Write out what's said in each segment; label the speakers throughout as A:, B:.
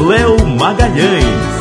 A: Léo Magalhães.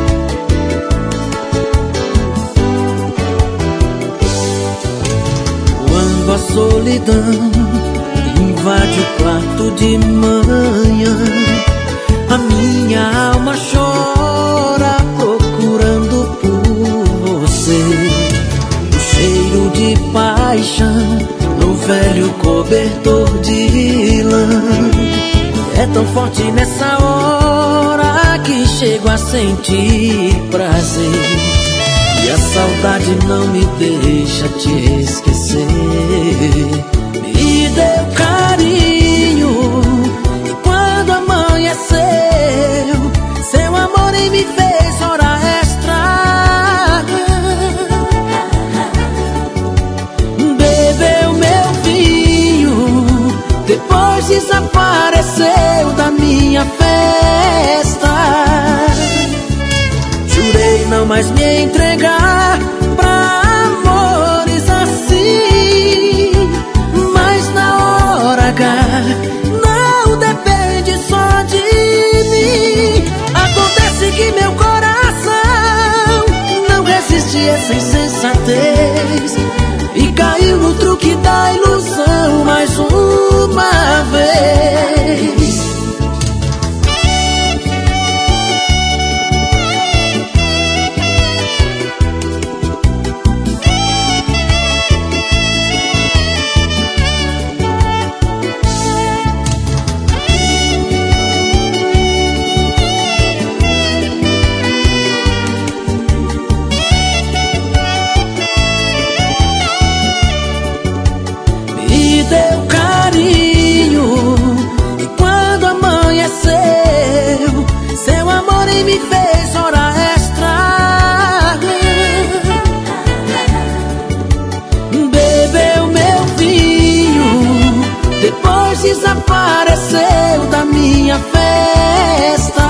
B: Quando a solidão invade o quarto de manhã, a minha alma chora procurando por você. O cheiro de paixão no velho cobertor de lã é tão forte nessa hora que chego a sentir prazer. E a saudade não me deixa te esquecer. Me deu carinho e quando amanheceu, seu amor em me fez hora extra. Bebeu meu vinho, depois desapareceu da minha festa. Jurei não mais me entregar pra amores assim, mas na hora H não depende só de mim. Acontece que meu coração não resiste a essa insensatez e caiu no truque da ilusão mais uma vez. Deu carinho e quando amanheceu, seu amor em me fez hora extra. Bebeu meu vinho, depois desapareceu da minha festa.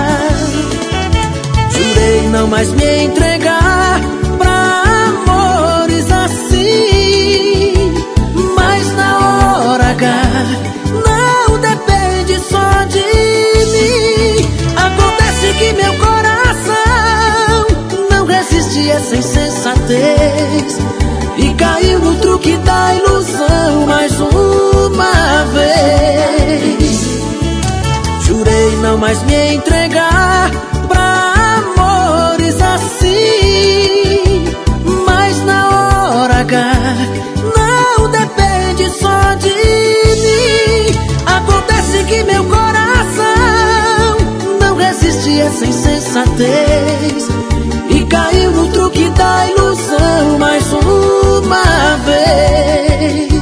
B: Jurei não mais me entregar pra amores assim, mas na hora H não depende só de mim. Acontece que meu coração não resiste a essa insensatez e caiu no truque da ilusão mais uma vez. Jurei não mais me entregar pra amores assim, mas na hora H não depende só de mim. Acontece que meu coração não resiste a essa insensatez e caiu no truque da ilusão mais uma vez.